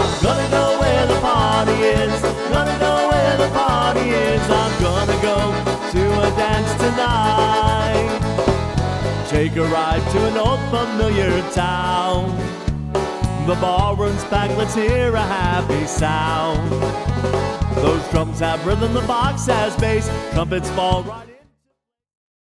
I'm gonna go where the party is. Gonna go where the party is. I'm gonna go to a dance tonight. Take a ride to an old familiar town. The ballroom's packed, let's hear a happy sound. Those drums have rhythm, the box has bass, trumpets fall right in.